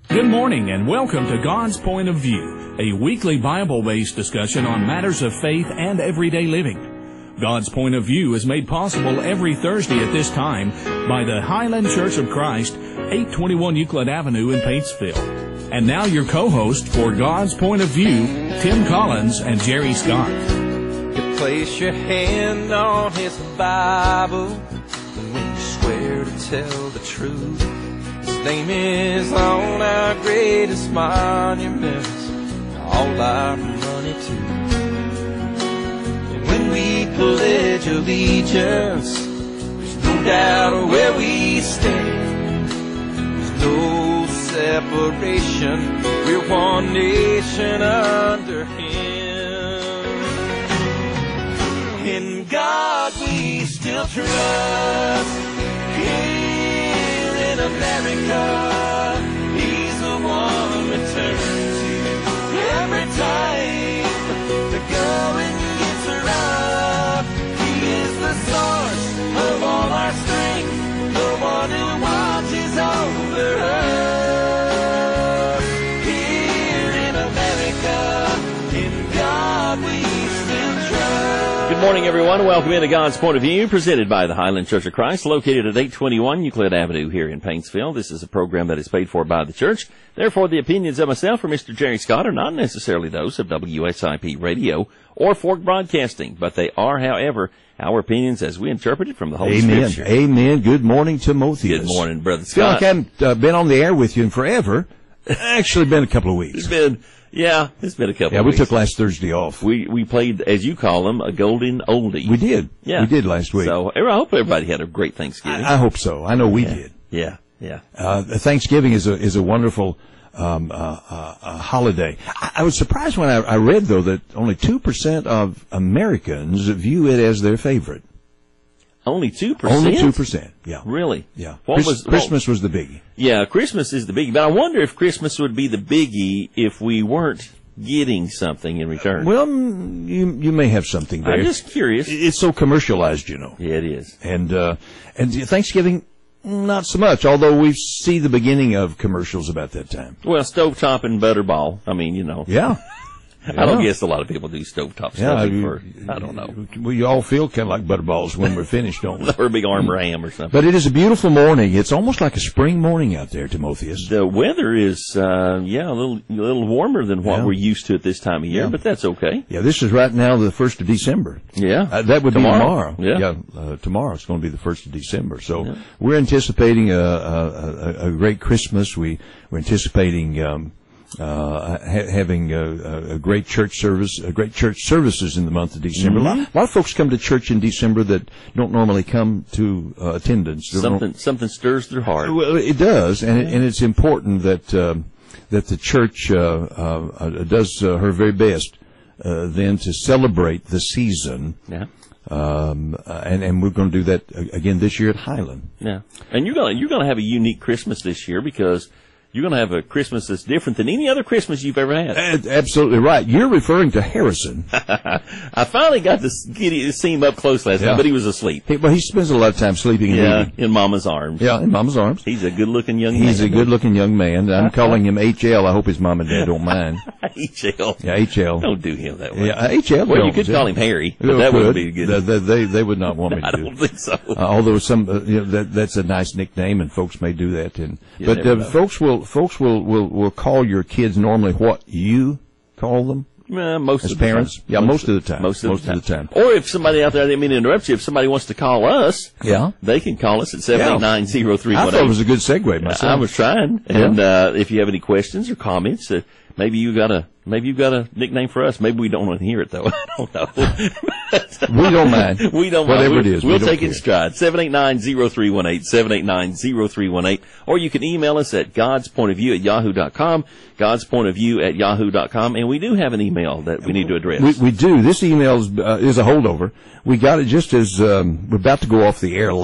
Good morning and welcome to God's Point of View, a weekly Bible-based discussion on matters of faith and everyday living. God's Point of View is made possible every Thursday at this time by the Highland Church of Christ, 821 Euclid Avenue in Paintsville. And now your co-host for God's Point of View, Tim Collins and Jerry Scott. You place your hand on His Bible when you swear to tell the truth. His name is on our greatest monuments, all our money too. And when we pledge allegiance, there's no doubt where we stand. There's no separation, we're one nation under Him. In God we still trust. Here in America, He's the one we turn to every time the going gets rough. He is the source of all our strength, the one who watches over us. Here in America, in God we still trust. Good morning, everyone. Welcome into God's Point of View, presented by the Highland Church of Christ, located at 821 Euclid Avenue here in Paintsville. This is a program that is paid for by the church. Therefore, the opinions of myself or Mr. Jerry Scott are not necessarily those of WSIP Radio or Fork Broadcasting, but they are, however, our opinions as we interpret it from the Holy Scripture. Amen. Good morning, Timotheus. Good morning, Brother I feel Scott. like I haven't been on the air with you in forever. Actually, been a couple of weeks. It's been a couple of we weeks. took last Thursday off. We played, as you call them, a golden oldie. We did. Yeah. We did last week. So I hope everybody had a great Thanksgiving. I hope so. I know we did. Yeah. Thanksgiving is a wonderful holiday. I was surprised when I read, though, that only 2% of Americans view it as their favorite. Only 2%? Only 2%. Yeah. Really? Yeah. Christmas was the biggie. Yeah, Christmas is the biggie. But I wonder if Christmas would be the biggie if we weren't getting something in return. Well, you may have something there. I'm just curious. It's so commercialized, you know. Yeah, it is. And Thanksgiving, not so much, although we see the beginning of commercials about that time. Well, stovetop and butterball. I mean, you know. Yeah. I don't guess a lot of people do stovetop stuffing for, I don't know. We all feel kind of like butterballs when we're finished, don't we? Or a big arm ram or something. But it is a beautiful morning. It's almost like a spring morning out there, Timotheus. The weather is, a little warmer than what we're used to at this time of year, but that's okay. Yeah, this is right now the 1st of December. Yeah. That would be tomorrow. Yeah. Tomorrow it's going to be the 1st of December. So we're anticipating a great Christmas. We're anticipating having a great church service, great church services in the month of December. Mm-hmm. A lot of folks come to church in December that don't normally come to attendance. Something stirs their heart. Well, it does, and it's important that the church does her very best then to celebrate the season. Yeah. And we're going to do that again this year at Highland. Yeah. And you're gonna have a unique Christmas this year because you're going to have a Christmas that's different than any other Christmas you've ever had. Absolutely right. You're referring to Harrison. I finally got to see him up close last night, but he was asleep. He spends a lot of time sleeping in Mama's arms. Yeah, in Mama's arms. He's a good-looking young man. He's a good-looking young man. I'm calling him HL. I hope his mom and dad don't mind. HL. Yeah, HL. Don't do him that way. Yeah, HL. Well, you could call him Harry, but that wouldn't be good. They would not want me to. I don't think so. Although that's a nice nickname, and folks may do that. But folks will call your kids normally what you call them. Most as of the parents, time. yeah, most of the time. Most of the time. Or if somebody out there, I didn't mean to interrupt you, if somebody wants to call us, they can call us at 789-0318. I thought it was a good segue myself. I was trying. And if you have any questions or comments, maybe you've got a nickname for us. Maybe we don't want to hear it, though. I don't know. We don't mind. We don't Whatever mind. it is. We'll take it in stride. 789-0318, 789-0318. Or you can email us at godspointofview@yahoo.com, godspointofview@yahoo.com. And we do have an email that we need to address. We do. This email is a holdover. We got it just as we're about to go off the air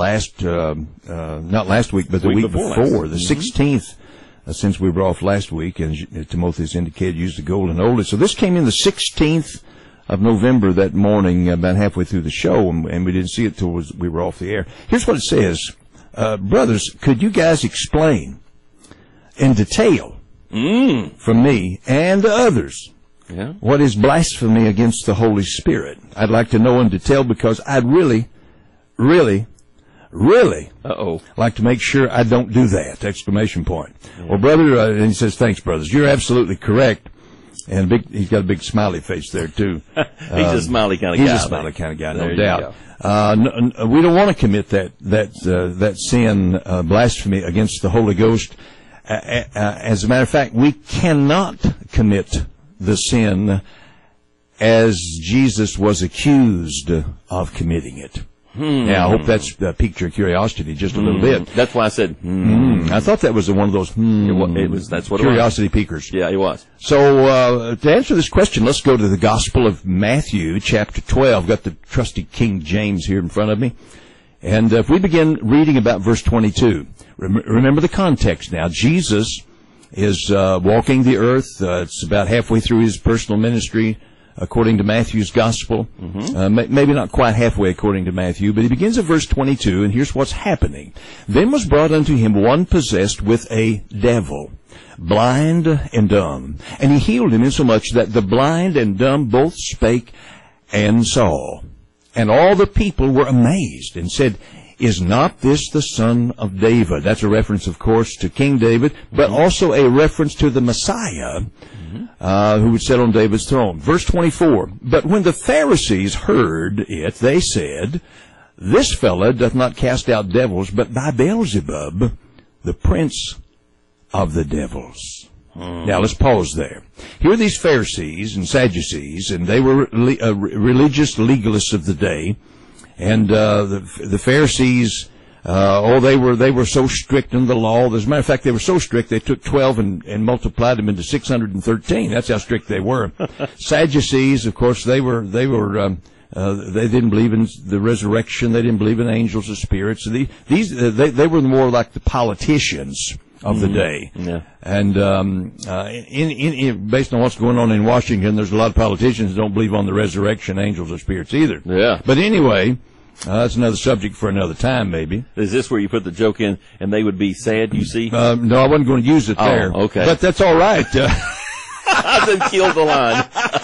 not last week, but the week before, the 16th. Since we were off last week, and Timotheus indicated, used the golden oldie. So this came in the 16th of November that morning, about halfway through the show, and we didn't see it till we were off the air. Here's what it says. Brothers, could you guys explain in detail from me and others. Yeah. What is blasphemy against the Holy Spirit? I'd like to know in detail because I'd really like to make sure I don't do that! Exclamation point. Yeah. Well, brother, and he says, thanks, brothers. You're absolutely correct. And he's got a big smiley face there, too. He's a smiley kind of guy. He's a smiley kind of guy, no doubt. We don't want to commit that sin, blasphemy against the Holy Ghost. As a matter of fact, we cannot commit the sin as Jesus was accused of committing it. Now, I hope that's piqued your curiosity just a little bit. That's why I said, I thought that was one of those that's what curiosity piquers. Yeah, it was. So, to answer this question, let's go to the Gospel of Matthew, chapter 12. I've got the trusty King James here in front of me. And if we begin reading about verse 22, remember the context now. Jesus is walking the earth. It's about halfway through his personal ministry, according to Matthew's Gospel. Maybe not quite halfway according to Matthew, but he begins at verse 22, and here's what's happening. Then was brought unto him one possessed with a devil, blind and dumb. And he healed him insomuch that the blind and dumb both spake and saw. And all the people were amazed and said, is not this the son of David? That's a reference, of course, to King David, but also a reference to the Messiah, who would sit on David's throne. Verse 24, but when the Pharisees heard it, they said, this fellow doth not cast out devils, but by Beelzebub, the prince of the devils. Now, let's pause there. Here are these Pharisees and Sadducees, and they were religious legalists of the day. And the Pharisees, they were so strict in the law. As a matter of fact, they were so strict they took 12 and multiplied them into 613. That's how strict they were. Sadducees, of course, they didn't believe in the resurrection. They didn't believe in angels or spirits. They were more like the politicians of the day. Yeah. And based on what's going on in Washington, there's a lot of politicians who don't believe on the resurrection, angels, or spirits either. Yeah. But anyway, that's another subject for another time, maybe. Is this where you put the joke in, and they would be sad, you see? No, I wasn't going to use it there. Oh, okay. But that's all right. I done killed the line.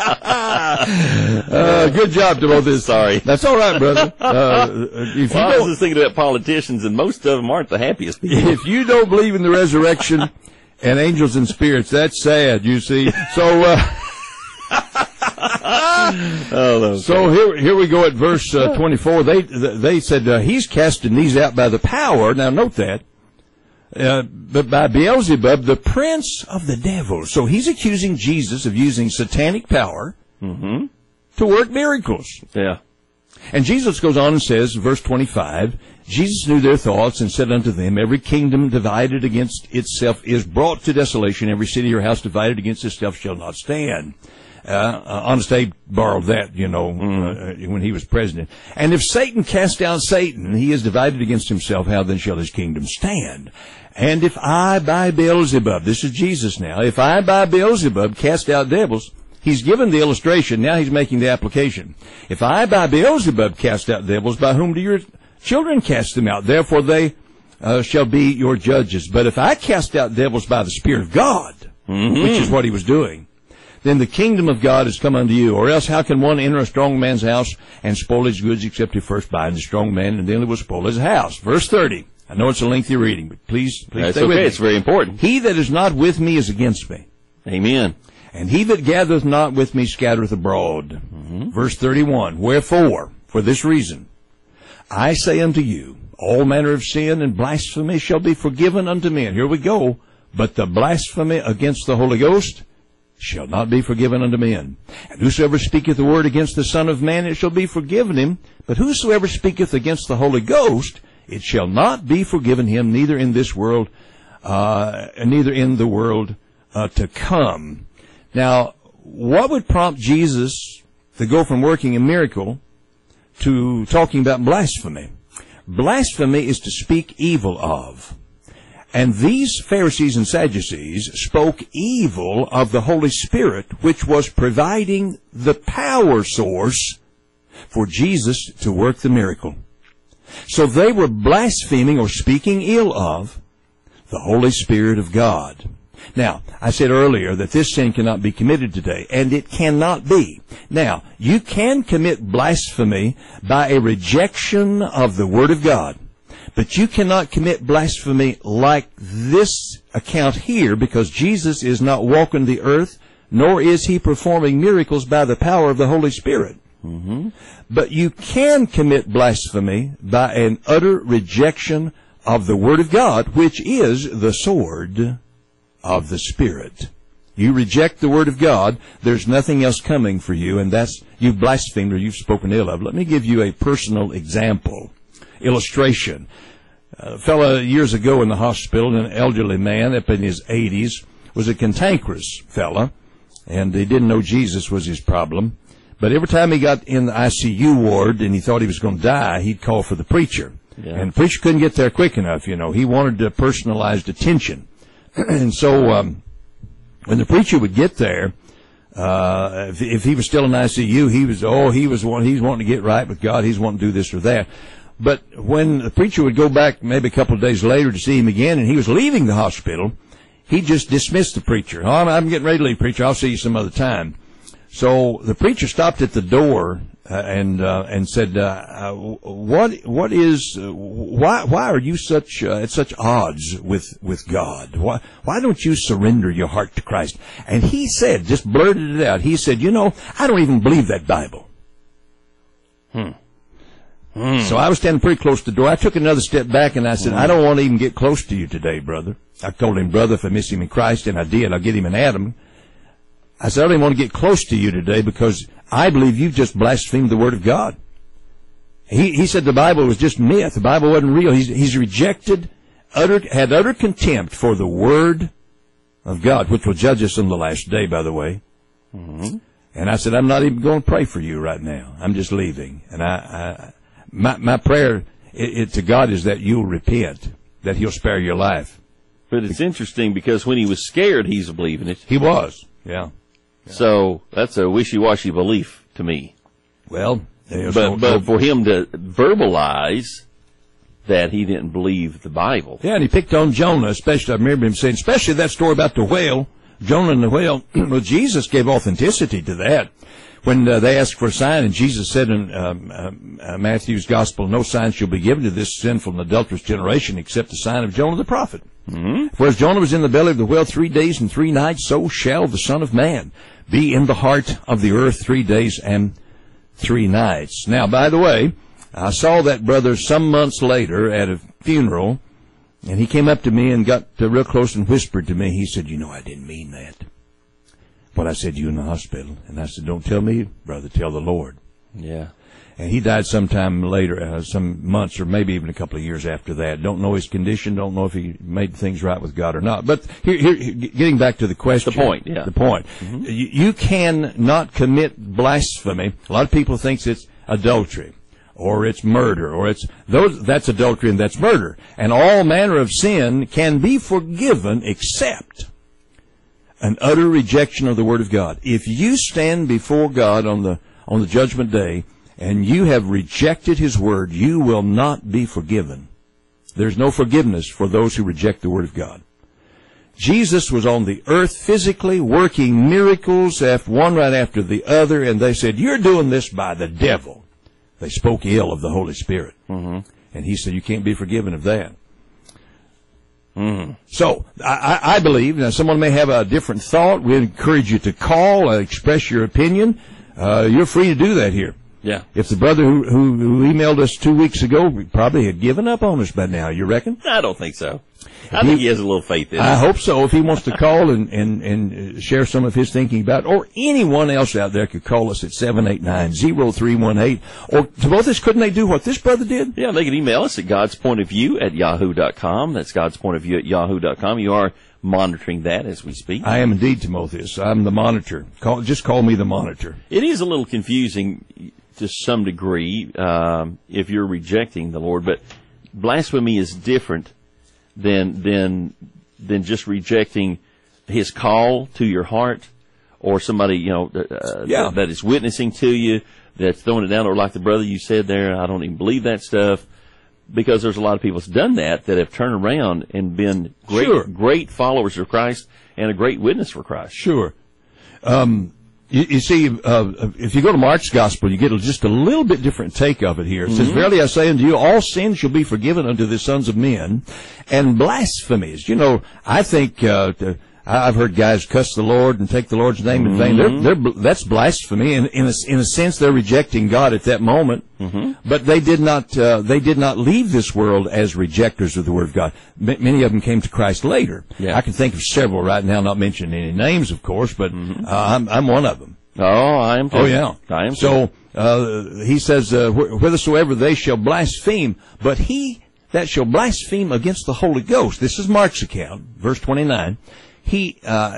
Good job to both this. Sorry. That's all right, brother. I was just thinking about politicians, and most of them aren't the happiest people. If you don't believe in the resurrection and angels and spirits, that's sad, you see. So, So here we go at verse 24. They said, he's casting these out by the power. Now note that. But by Beelzebub, the prince of the devil. So he's accusing Jesus of using satanic power to work miracles. Yeah. And Jesus goes on and says, verse 25, Jesus knew their thoughts and said unto them, every kingdom divided against itself is brought to desolation. Every city or house divided against itself shall not stand. Honest Abe borrowed that, when he was president. And if Satan cast out Satan, he is divided against himself. How then shall his kingdom stand? And if I by Beelzebub, this is Jesus now, if I by Beelzebub cast out devils, he's given the illustration, now he's making the application. If I by Beelzebub cast out devils, by whom do your children cast them out? Therefore they shall be your judges. But if I cast out devils by the Spirit of God, which is what he was doing, then the kingdom of God has come unto you. Or else how can one enter a strong man's house and spoil his goods, except he first bind the strong man, and then he will spoil his house? Verse 30. I know it's a lengthy reading, but please stay with me. It's very important. He that is not with me is against me. Amen. And he that gathereth not with me scattereth abroad. Verse 31. Wherefore, for this reason, I say unto you, all manner of sin and blasphemy shall be forgiven unto men. Here we go. But the blasphemy against the Holy Ghost shall not be forgiven unto men. And whosoever speaketh the word against the Son of Man, it shall be forgiven him. But whosoever speaketh against the Holy Ghost, it shall not be forgiven him, neither in this world, neither in the world to come. Now, what would prompt Jesus to go from working a miracle to talking about blasphemy? Blasphemy is to speak evil of. And these Pharisees and Sadducees spoke evil of the Holy Spirit, which was providing the power source for Jesus to work the miracle. So they were blaspheming or speaking ill of the Holy Spirit of God. Now, I said earlier that this sin cannot be committed today, and it cannot be. Now, you can commit blasphemy by a rejection of the Word of God, but you cannot commit blasphemy like this account here, because Jesus is not walking the earth, nor is he performing miracles by the power of the Holy Spirit. Mm-hmm. But you can commit blasphemy by an utter rejection of the Word of God, which is the sword of the Spirit. You reject the Word of God, there's nothing else coming for you, and that's, you've blasphemed or you've spoken ill of. Let me give you a personal example, illustration. A fellow years ago in the hospital, an elderly man up in his 80s, was a cantankerous fella, and he didn't know Jesus was his problem. But every time he got in the ICU ward and he thought he was going to die, he'd call for the preacher. Yeah. And the preacher couldn't get there quick enough, you know. He wanted personalized attention. And so when the preacher would get there, if he was still in ICU, he's wanting to get right with God. He's wanting to do this or that. But when the preacher would go back maybe a couple of days later to see him again, and he was leaving the hospital, he just dismissed the preacher. "Oh, I'm getting ready to leave, preacher. I'll see you some other time." So the preacher stopped at the door and said, why are you at such odds with God? Why don't you surrender your heart to Christ? And he said, just blurted it out. He said, I don't even believe that Bible. So I was standing pretty close to the door. I took another step back and I said, I don't want to even get close to you today, brother. I told him, brother, if I miss him in Christ, and I did, I'll get him in Adam. I said, I don't even want to get close to you today because I believe you've just blasphemed the Word of God. He said the Bible was just myth. The Bible wasn't real. He's rejected, had utter contempt for the Word of God, which will judge us on the last day, by the way. Mm-hmm. And I said, I'm not even going to pray for you right now. I'm just leaving. And my prayer to God is that you'll repent, that He'll spare your life. But it's interesting because when he was scared, he's believing it. He was, yeah. So that's a wishy-washy belief to me. Well, but for him to verbalize that he didn't believe the Bible. Yeah, and he picked on Jonah, especially. I remember him saying, especially that story about the whale, Jonah and the whale. Well, Jesus gave authenticity to that. When they asked for a sign, and Jesus said in Matthew's Gospel, no sign shall be given to this sinful and adulterous generation except the sign of Jonah the prophet. Mm-hmm. For as Jonah was in the belly of the whale 3 days and 3 nights, so shall the Son of Man be in the heart of the earth 3 days and 3 nights. Now, by the way, I saw that brother some months later at a funeral, and he came up to me and got real close and whispered to me. He said, I didn't mean that. What I said to you in the hospital. And I said, don't tell me, brother, tell the Lord. Yeah. And he died sometime later, some months or maybe even a couple of years after that. Don't know his condition, don't know if he made things right with God or not. But here getting back to the question. The point, yeah. The point. Mm-hmm. You can not commit blasphemy. A lot of people think it's adultery, or it's murder, or that's adultery and that's murder. And all manner of sin can be forgiven except an utter rejection of the Word of God. If you stand before God on the judgment day and you have rejected His Word, you will not be forgiven. There's no forgiveness for those who reject the Word of God. Jesus was on the earth physically working miracles, one right after the other, and they said, you're doing this by the devil. They spoke ill of the Holy Spirit. Mm-hmm. And He said, you can't be forgiven of that. Mm. So, I believe, now someone may have a different thought. We encourage you to call, express your opinion. You're free to do that here. Yeah. If the brother who emailed us 2 weeks ago probably had given up on us by now, you reckon? I don't think so. I think he has a little faith in it. I hope so. If he wants to call and share some of his thinking about it, or anyone else out there could call us at 789-0318. Or to both this, couldn't they do what this brother did? Yeah, they could email us at godspointofview@yahoo.com. That's godspointofview@yahoo.com. You are monitoring that as we speak. I am indeed, Timotheus. I'm the monitor. Just call me the monitor. It is a little confusing to some degree if you're rejecting the Lord, but blasphemy is different than just rejecting His call to your heart, or somebody that is witnessing to you, that's throwing it down, or like the brother you said there, I don't even believe that stuff. because there's a lot of people that's done that have turned around and been great followers of Christ and a great witness for Christ. Sure. You see, if you go to Mark's Gospel, you get just a little bit different take of it here. It says, "Verily I say unto you, all sins shall be forgiven unto the sons of men, and blasphemies." You know, I think I've heard guys cuss the Lord and take the Lord's name in vain. That's blasphemy. In a sense, they're rejecting God at that moment. But they did not leave this world as rejectors of the Word of God. Many of them came to Christ later. Yeah. I can think of several right now, not mentioning any names, of course, but I'm one of them. Oh, I am too. Oh, yeah. I am too. So he says, whithersoever they shall blaspheme, but he that shall blaspheme against the Holy Ghost, this is Mark's account, verse 29, he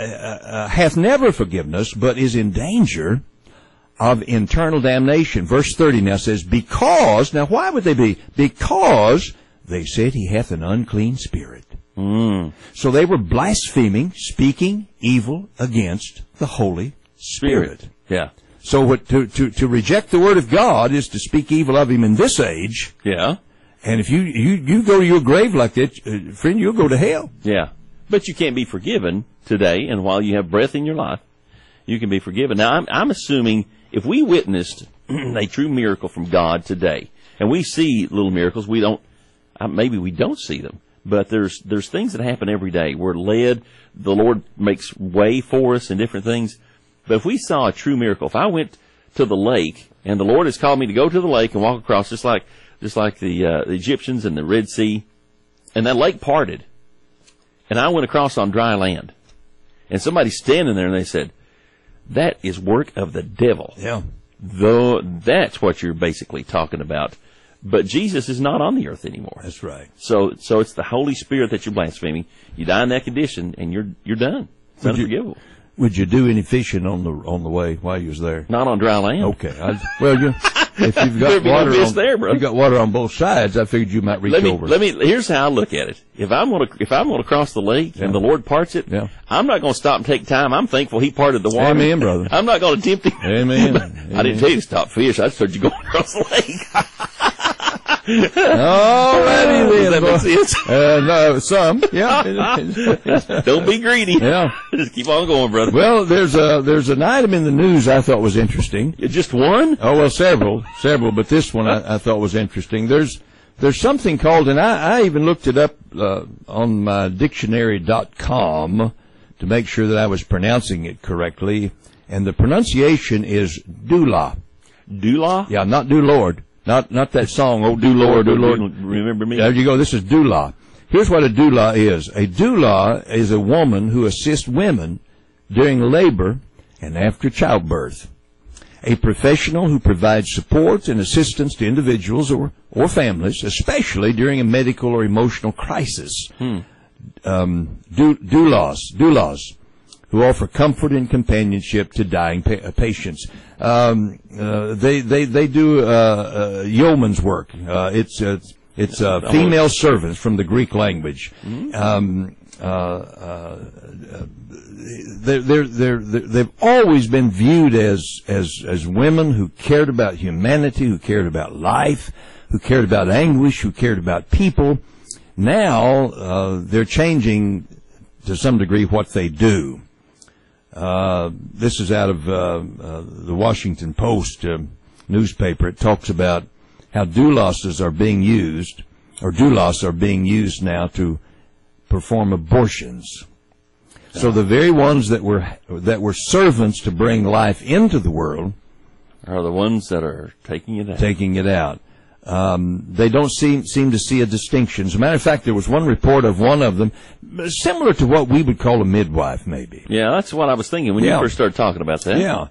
hath never forgiveness, but is in danger of eternal damnation. Verse 30 now says, because, now why would they be? Because they said he hath an unclean spirit. So they were blaspheming, speaking evil against the Holy Spirit. Yeah. So to reject the Word of God is to speak evil of Him in this age. Yeah. And if you go to your grave like that, friend, you'll go to hell. Yeah. But you can't be forgiven today, and while you have breath in your life, you can be forgiven. Now, I'm assuming if we witnessed a true miracle from God today, and we see little miracles, maybe we don't see them, but there's things that happen every day. We're led, the Lord makes way for us and different things. But if we saw a true miracle, if I went to the lake, and the Lord has called me to go to the lake and walk across, just like the Egyptians and the Red Sea, and that lake parted, and I went across on dry land, and somebody's standing there and they said, that is work of the devil. Yeah. Though that's what you're basically talking about. But Jesus is not on the earth anymore. That's right. So it's the Holy Spirit that you're blaspheming. You die in that condition, and you're done. It's unforgivable. Would you do any fishing on the way while you was there? Not on dry land. Okay. If you've got water you got water on both sides, I figured you might reach over. Here's how I look at it. If I'm gonna cross the lake and the Lord parts it, I'm not gonna stop and take time. I'm thankful He parted the water. Amen, brother. I'm not gonna tempt Him. Amen. I didn't tell you to stop fish. I just told you to go across the lake. Alrighty then. Does that make sense? No, some. Yeah. Don't be greedy. Yeah. Just keep on going, brother. Well, there's an item in the news I thought was interesting. Just one? Oh, well, several, but this one I thought was interesting. There's something called, and I even looked it up on my dictionary.com to make sure that I was pronouncing it correctly, and the pronunciation is doula. Doula? Yeah, not do Lord. Not that song, oh, do Lord, do Lord. Remember me? There you go. This is doula. Here's what a doula is. A doula is a woman who assists women during labor and after childbirth. A professional who provides support and assistance to individuals or families, especially during a medical or emotional crisis. Doulas, who offer comfort and companionship to dying patients. They do yeoman's work. It's female servants from the Greek language. They've always been viewed as women who cared about humanity, who cared about life, who cared about anguish, who cared about people. Now they're changing to some degree what they do. This is out of the Washington Post newspaper. It talks about how doulas are being used now to perform abortions. So the very ones that were servants to bring life into the world are the ones that are taking it out. They don't seem to see a distinction. As a matter of fact, there was one report of one of them, similar to what we would call a midwife, maybe. Yeah, that's what I was thinking when you first started talking about that. Yeah.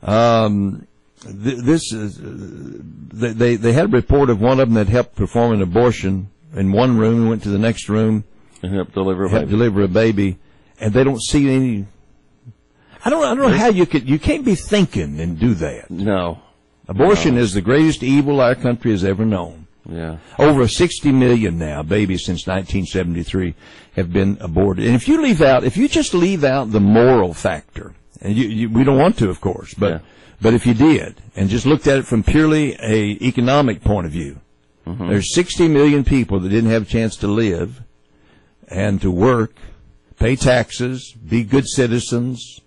They had a report of one of them that helped perform an abortion in one room and went to the next room and helped deliver a baby, and they don't see any. I don't know how you can't be thinking and do that. No. Abortion is the greatest evil our country has ever known. Yeah. Over 60 million now babies since 1973 have been aborted. And if you just leave out the moral factor, and we don't want to, of course, but if you did and just looked at it from purely a economic point of view, There's 60 million people that didn't have a chance to live and to work, pay taxes, be good citizens.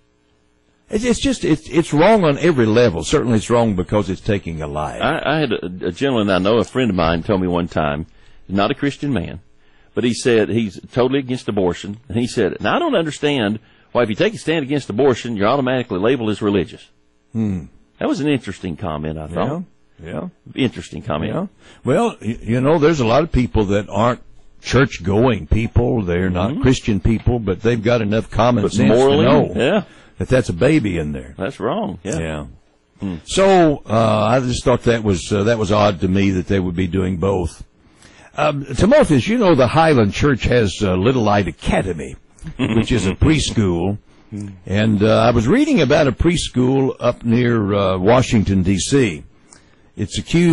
It's wrong on every level. Certainly it's wrong because it's taking a life. I had a gentleman I know, a friend of mine, told me one time, not a Christian man, but he said he's totally against abortion. And he said, and I don't understand why if you take a stand against abortion, you're automatically labeled as religious. That was an interesting comment, I thought. Yeah. Interesting comment. Yeah. Well, there's a lot of people that aren't church-going people. They're not Christian people, but they've got enough common sense morally, to know that that's a baby in there. That's wrong. Yeah. So I just thought that was odd to me that they would be doing both. Timotheus, the Highland Church has Little Light Academy, which is a preschool. And I was reading about a preschool up near Washington, D.C. It's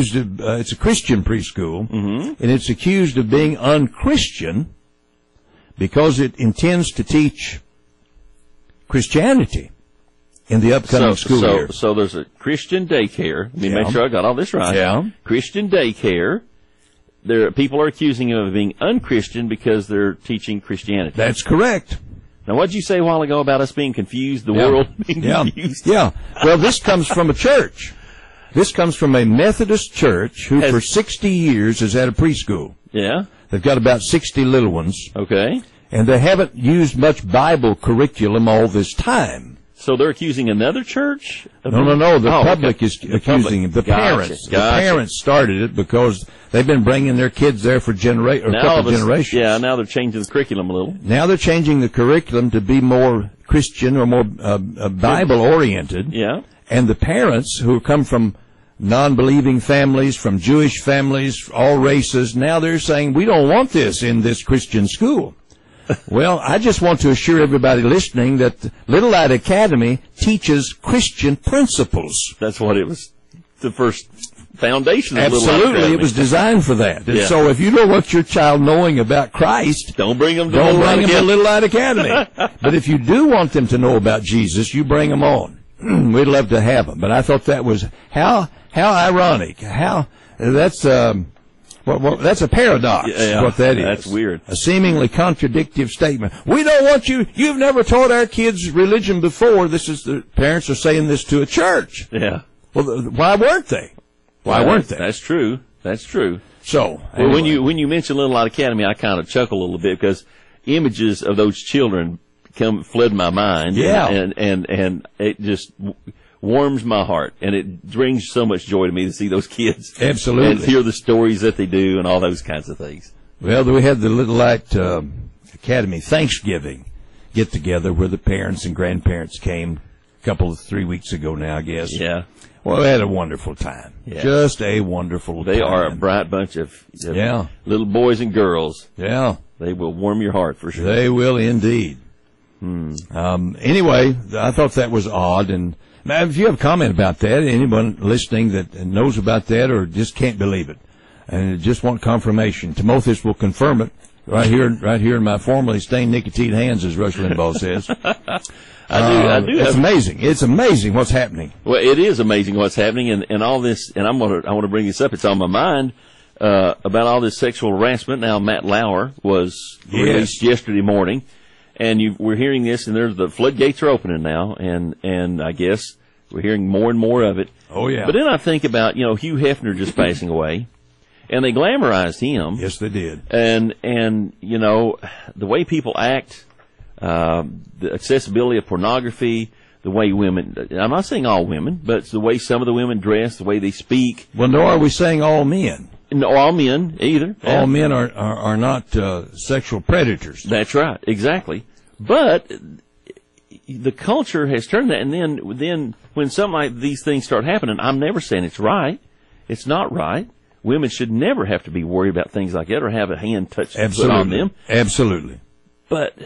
a Christian preschool, and it's accused of being unchristian because it intends to teach Christianity in the upcoming school year. So there's a Christian daycare. Let me make sure I got all this right. Yeah. Christian daycare. People are accusing him of being unchristian because they're teaching Christianity. That's correct. Now, what did you say a while ago about us being confused, the world being confused? Yeah. Well, this comes from a church. This comes from a Methodist church who for 60 years has had a preschool. Yeah. They've got about 60 little ones. Okay. And they haven't used much Bible curriculum all this time. So they're accusing another church? No. The public is accusing the parents. The parents started it because they've been bringing their kids there for a couple of generations. Yeah, now they're changing the curriculum a little. Now they're changing the curriculum to be more Christian or more Bible-oriented. Yeah. And the parents who come from non-believing families, from Jewish families, all races, now they're saying, we don't want this in this Christian school. Well, I just want to assure everybody listening that Little Light Academy teaches Christian principles. That's what it was, the first foundation of Little Light Absolutely, Academy. it was designed for that. And so if you don't want your child knowing about Christ, don't bring them to Little Light Academy. But if you do want them to know about Jesus, you bring them on. We'd love to have them. But I thought that was how ironic. That's a paradox. Yeah, what that is. That's weird. A seemingly contradictory statement. We don't want you. You've never taught our kids religion before. The parents are saying this to a church. Yeah. Well, why weren't they? Why weren't they? That's true. So, well, when you mention Little Light Academy, I kind of chuckle a little bit because images of those children fled my mind. Yeah. And it just warms my heart, and it brings so much joy to me to see those kids. Absolutely. And hear the stories that they do and all those kinds of things. Well, we had the Little Light Academy Thanksgiving get-together where the parents and grandparents came 3 weeks ago now, I guess. Yeah. Well, we had a wonderful time. Yeah. Just a wonderful time. They are a bright bunch of little boys and girls. Yeah. They will warm your heart for sure. They will indeed. Anyway, I thought that was odd, and if you have a comment about that, anyone listening that knows about that or just can't believe it and just want confirmation, Timotheus will confirm it right here in my formerly stained nicotine hands, as Rush Limbaugh says. I do. It's amazing. It's amazing what's happening. Well, it is amazing what's happening, and all this. And I want to bring this up. It's on my mind about all this sexual harassment. Now, Matt Lauer was released yesterday morning. And we're hearing this, and the floodgates are opening now, and I guess we're hearing more and more of it. Oh, yeah. But then I think about, Hugh Hefner just passing away, and they glamorized him. Yes, they did. And the way people act, the accessibility of pornography, the way women, I'm not saying all women, but it's the way some of the women dress, the way they speak. Well, nor are we saying all men. No, all men either. All men are not sexual predators. That's right, exactly. But the culture has turned that, and then when something like these things start happening, I'm never saying it's right. It's not right. Women should never have to be worried about things like that or have a hand put on them. Absolutely. But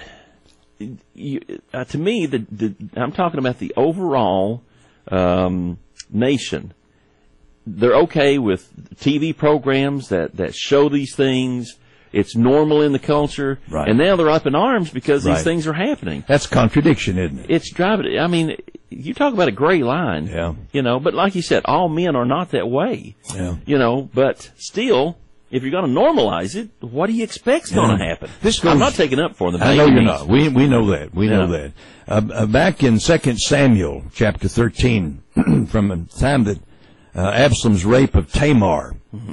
to me, I'm talking about the overall nation. They're okay with TV programs that show these things. It's normal in the culture. Right. And now they're up in arms because these things are happening. That's contradiction, isn't it? It's driving. I mean, you talk about a gray line. Yeah. But like you said, all men are not that way. Yeah. But still, if you're going to normalize it, what do you expect's going to happen? I'm not taking up for them. I know you're not. We know that. We know that. Back in 2 Samuel chapter 13, from the time that Absalom's rape of Tamar,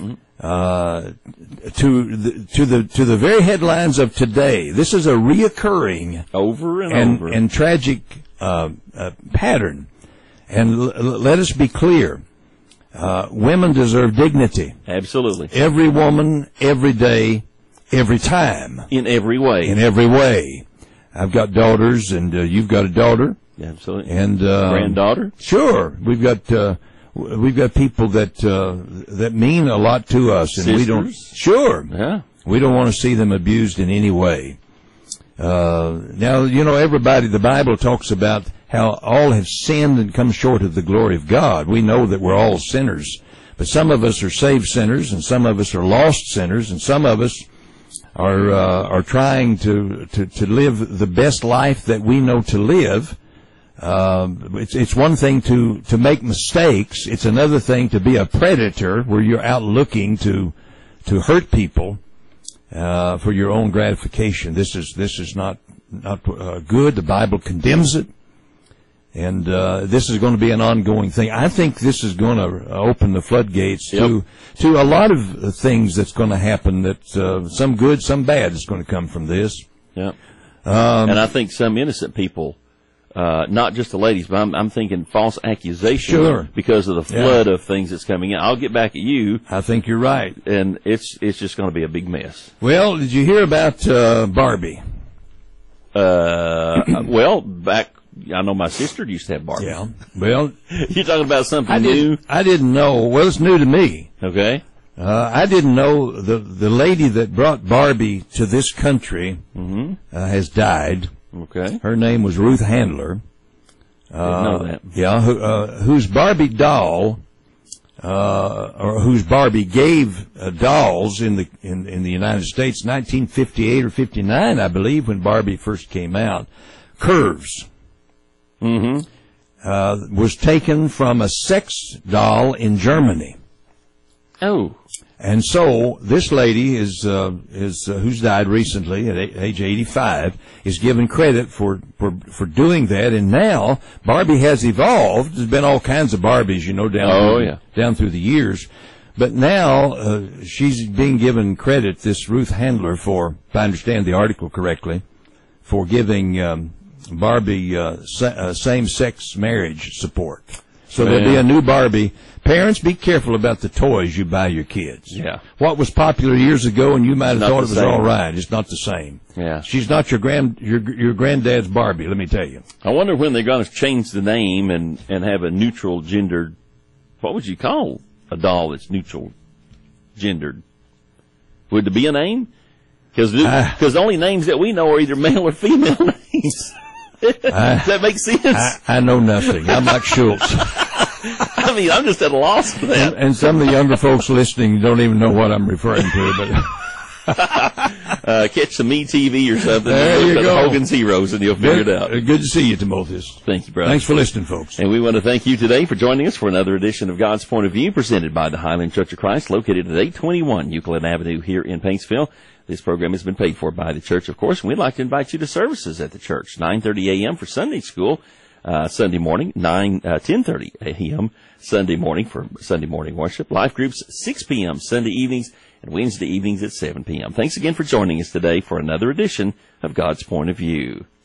to the very headlines of today, this is a reoccurring over and over and tragic pattern. And let us be clear. Women deserve dignity. Absolutely. Every woman, every day, every time. In every way. In every way. I've got daughters, and you've got a daughter. Absolutely. And granddaughter. Sure, we've got people that mean a lot to us, and Sisters. we don't. Sure. Yeah. We don't want to see them abused in any way. Now, everybody. The Bible talks about how all have sinned and come short of the glory of God. We know that we're all sinners, but some of us are saved sinners, and some of us are lost sinners, and some of us are trying to live the best life that we know to live. It's one thing to make mistakes. It's another thing to be a predator, where you're out looking to hurt people for your own gratification. This is not good. The Bible condemns it. And this is going to be an ongoing thing. I think this is going to open the floodgates to a lot of things that's going to happen. That some good, some bad is going to come from this. Yeah. And I think some innocent people, not just the ladies, but I'm thinking false accusation because of the flood of things that's coming in. I'll get back at you. I think you're right. And it's just going to be a big mess. Well, did you hear about Barbie? Well, I know my sister used to have Barbie. Yeah. Well, you're talking about something new? I didn't know. Well, it's new to me. Okay. I didn't know the lady that brought Barbie to this country has died. Okay. Her name was Ruth Handler. Didn't know that. Yeah. Whose Barbie doll, or whose Barbie gave dolls in the United States, 1958 or 59, I believe, when Barbie first came out. Curves. Was taken from a sex doll in Germany. Oh. And so this lady is who's died recently at age 85 is given credit for doing that. And now Barbie has evolved. There's been all kinds of Barbies, down through the years. But now she's being given credit, this Ruth Handler, for, if I understand the article correctly, for giving Barbie same-sex marriage support. So there'll be a new Barbie. Parents, be careful about the toys you buy your kids. Yeah. What was popular years ago, and you might have thought it was all right, it's not the same. Yeah. She's not your granddad's Barbie, let me tell you. I wonder when they're going to change the name and have a neutral gendered. What would you call a doll that's neutral gendered? Would there be a name? Because the only names that we know are either male or female names. Does that make sense? I know nothing. I'm like Schultz. I mean, I'm just at a loss for that. And some of the younger folks listening don't even know what I'm referring to. But catch some MeTV or something. There you go. Hogan's Heroes, and you'll figure it out. Good to see you, Timotheus. Thank you, brother. Thanks for listening, folks. And we want to thank you today for joining us for another edition of God's Point of View, presented by the Highland Church of Christ, located at 821 Euclid Avenue here in Paintsville. This program has been paid for by the church, of course, and we'd like to invite you to services at the church. 9:30 a.m. for Sunday school, Sunday morning, 10:30 a.m. Sunday morning for Sunday morning worship. Life groups, 6 p.m. Sunday evenings, and Wednesday evenings at 7 p.m. Thanks again for joining us today for another edition of God's Point of View.